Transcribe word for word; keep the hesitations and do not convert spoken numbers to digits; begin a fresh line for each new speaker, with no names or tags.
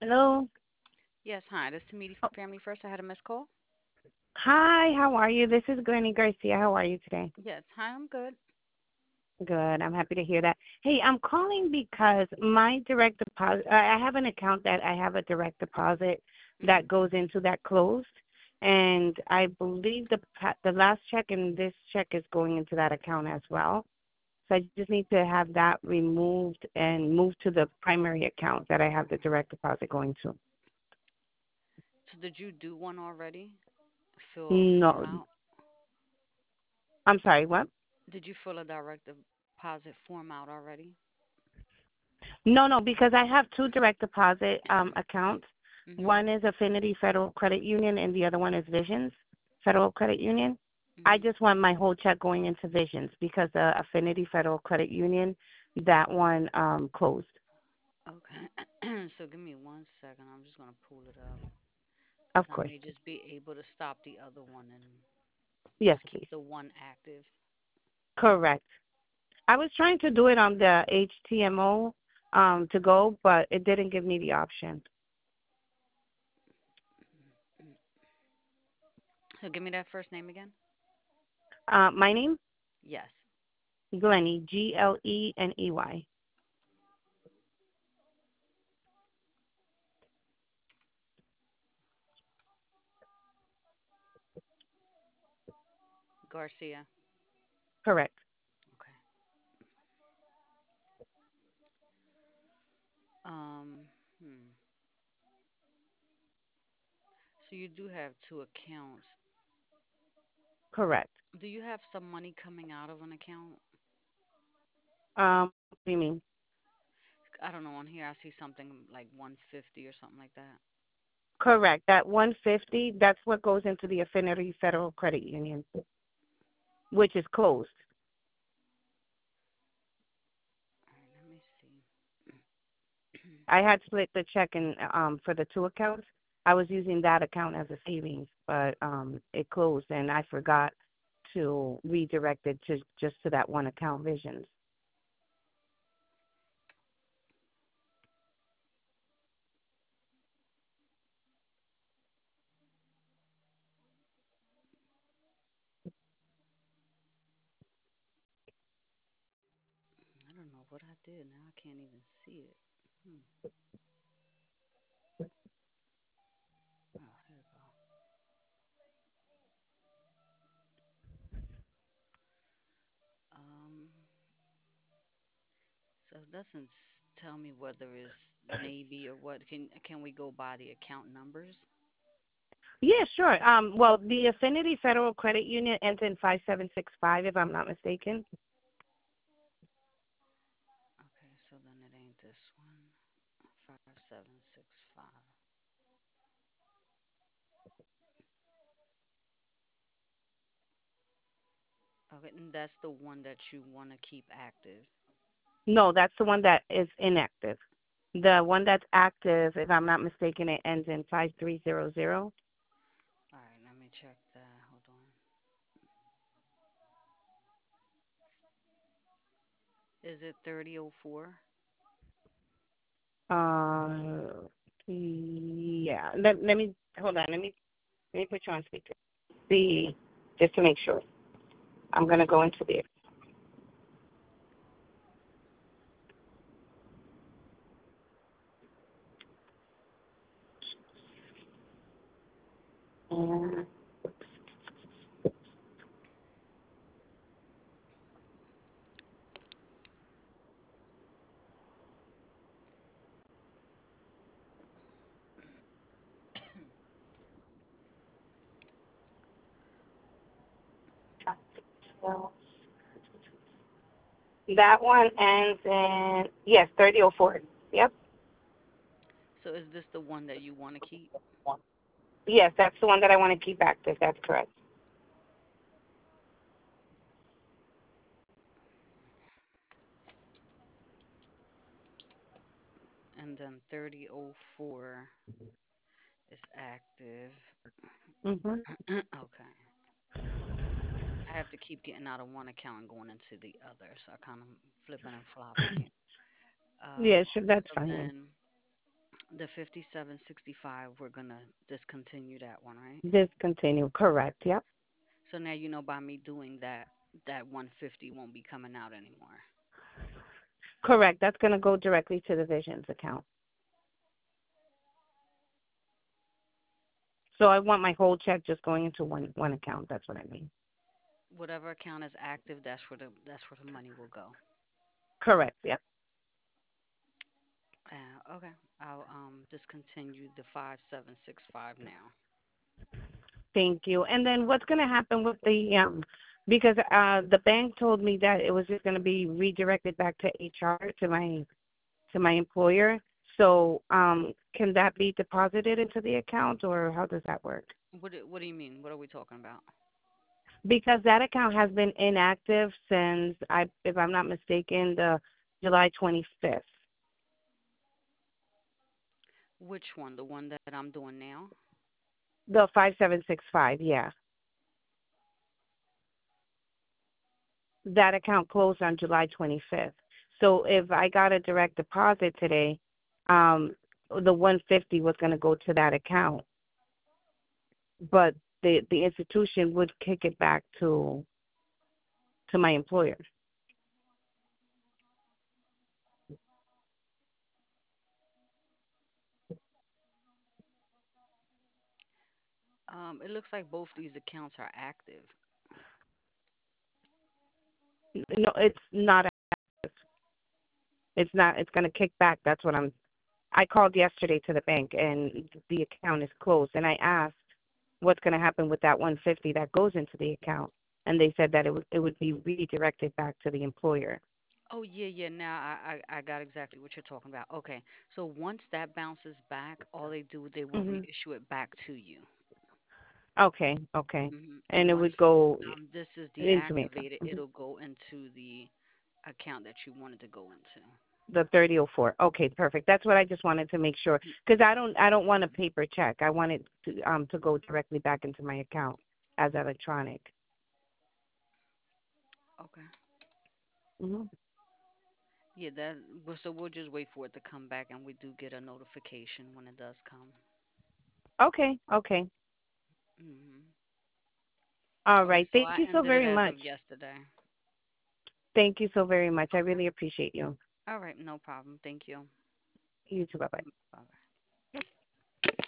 Hello.
Yes, hi. This is Media
Oh,
Family First. I had a missed call.
hi, how are you? This is Glenny Garcia. How are you today?
Yes, hi. I'm good.
Good. I'm happy to hear that. Hey, I'm calling because my direct deposit, I I have an account that I have a direct deposit
Mhm.
that goes into that closed. And I believe the pa- the last check and this check is going into that account as well. So I just need to have that removed and moved to the primary account that I have the direct deposit going to.
So, did you do one already? Fill form
No,
out?
I'm sorry, what?
Did you fill a direct deposit form out already?
No, no, because I have two direct deposit um, accounts.
Mhm.
One is Affinity Federal Credit Union, and the other one is Visions Federal Credit Union. I
Mhm.
just want my whole check going into Visions because the Affinity Federal Credit Union, that one um, closed.
Okay. So, give me one second. I'm just gonna pull it up because
Of
I
course.
may just be able to stop the other one and
Yes,
just keep
please.
the one active.
Correct. I was trying to do it on the H T M O um, to go, but it didn't give me the option.
Mhm. So, give me that first name again.
Uh, my name,
Yes.
Glenny, G L E N E Y.
Garcia.
Correct.
Okay. Um. Hmm. So you do have two accounts.
Correct.
Do you have some money coming out of an account?
Um, what do you mean?
I don't know. On here, I see something like one fifty or something like that.
Correct. That one fifty, that's what goes into the Affinity Federal Credit Union, which is closed.
All right, let me see.
I had split the check in um for the two accounts. I was using that account as a savings, but um it closed and I forgot to redirect it to just to that one account, Visions.
I don't know what I did. Now I can't even see it. Hmm. Oh, there we go. Um. So it doesn't s- tell me whether it's maybe or what. Can can we go by the account numbers?
Yeah, sure. Um, well, the Affinity Federal Credit Union ends in five seven six five, if I'm not mistaken.
Okay, so then it ain't this one. Five seven six five. Okay, and that's the one that you want to keep active.
No, that's the one that is inactive. The one that's active, if I'm not mistaken, it ends in five three zero zero.
All right, let me check that. Hold on. Is it thirty oh four?
Uh, yeah. Let, let me hold on. Let me let me put you on speaker. See, just to make sure. I'm gonna go into there. And that one ends in yes, thirty oh four. Yep.
So is this the one that you want to keep?
Yes, that's the one that I want to keep active. That's correct.
And then thirty oh four is active.
Mhm.
Okay. I have to keep getting out of one account and going into the other. So I kind of flipping and flopping here.
Yeah,
Um,
sure. That's
so
fine then.
then The fifty-seven sixty-five, we're gonna discontinue that one, right?
Discontinue. Correct. Yep.
So now you know by me doing that, that one fifty won't be coming out anymore.
Correct. That's going to go directly to the Visions account. So I want my whole check just going into one one account. That's what I mean.
Whatever account is active, that's where the that's where the money will go.
Correct. Yep.
Uh, okay, I'll um discontinue the five seven six five now.
Thank you. And then what's going to happen with the um because uh the bank told me that it was just going to be redirected back to H R to my to my employer. So um can that be deposited into the account or how does that work?
What do, what do you mean? What are we talking about?
Because that account has been inactive since I if I'm not mistaken the July twenty-fifth.
Which one? The one that I'm doing now?
The five seven six five, yeah. That account closed on July twenty-fifth. So if I got a direct deposit today, um, the one fifty was going to go to that account, but the the institution would kick it back to to my employer.
Um, it looks like both these accounts are active.
No, it's not. It's not. It's going to kick back. That's what I'm. I called yesterday to the bank, and the account is closed. And I asked, what's going to happen with that one fifty that goes into the account, and they said that it would it would be redirected back to the employer.
Oh yeah, yeah. Now I, I I got exactly what you're talking about. Okay, so once that bounces back, all they do they will
Hmm.
reissue it back to you.
Okay, okay.
Hmm.
And
And
it
once
would go
um this is
into me.
deactivated,
Hmm.
it'll go into the account that you wanted to go into.
The thirty oh four. Okay, perfect. That's what I just wanted to make sure because I don't I don't want a paper check. I want it to um to go directly back into my account as electronic.
Okay.
Hmm.
Yeah, that well, so we'll just wait for it to come back, and we do get a notification when it does come.
Okay, okay.
Hmm.
All
Okay,
right.
so
Thank
I
you so
ended it
very
as
much.
of yesterday.
Thank you so very much. I
Okay.
really appreciate you.
All right, no problem. Thank you.
You too. Bye bye.
Bye.